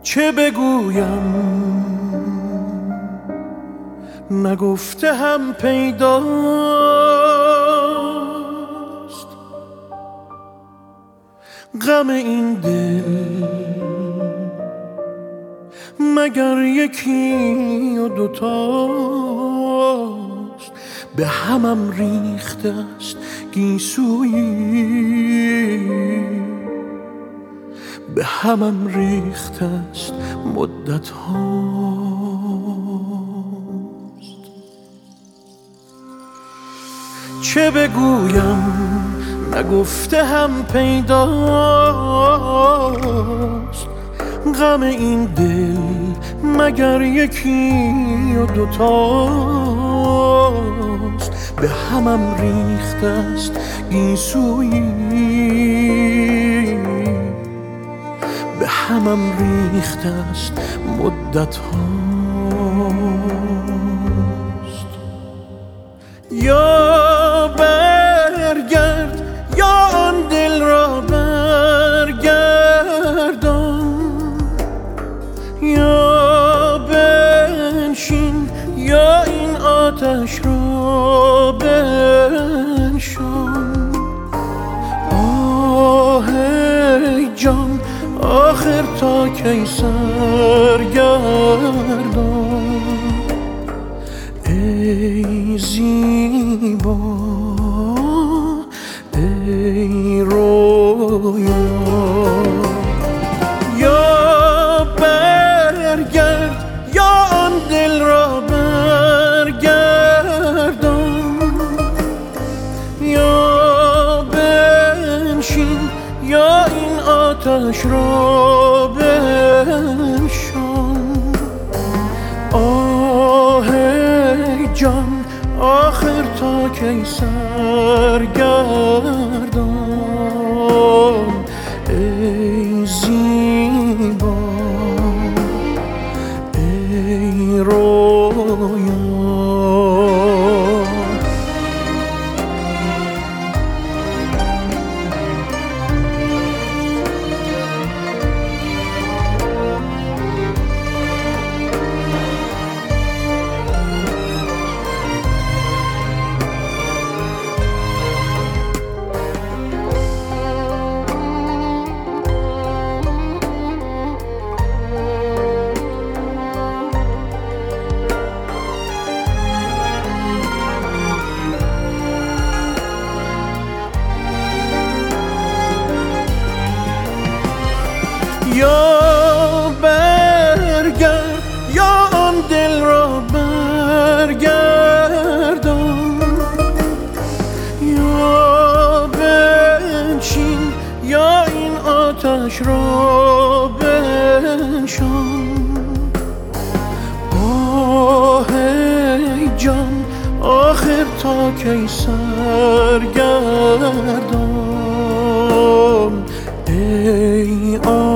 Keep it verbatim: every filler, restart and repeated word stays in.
چه بگویم نگفته هم پیداست، غم این دل مگر یکی و دوتاست. به همم ریخته است گیسویی، به همم ریخته است مدت هاست. چه بگویم نگفته هم پیداست، غم این دل مگر یکی و دوتاست. به همم ریخته است گیسویی، به همم ریخته است مدت هاست. یا برگرد یا آن دل را برگردان، یا بنشین یا این آتش را بنشان. آه ای جان آخر تا کی سرگردان، ای زیبا ای رویا. یا برگرد یا آن دل را برگردان، یا بنشین یا این آتش را بنشان. آه ای جان آخر تا کی سرگردان، ای زیبا ای رویا. یا برگرد یا آن دل را برگردان، یا بنشین یا این آتش را بنشان. آه ای جان آخر تا کی سرگردان، ای آه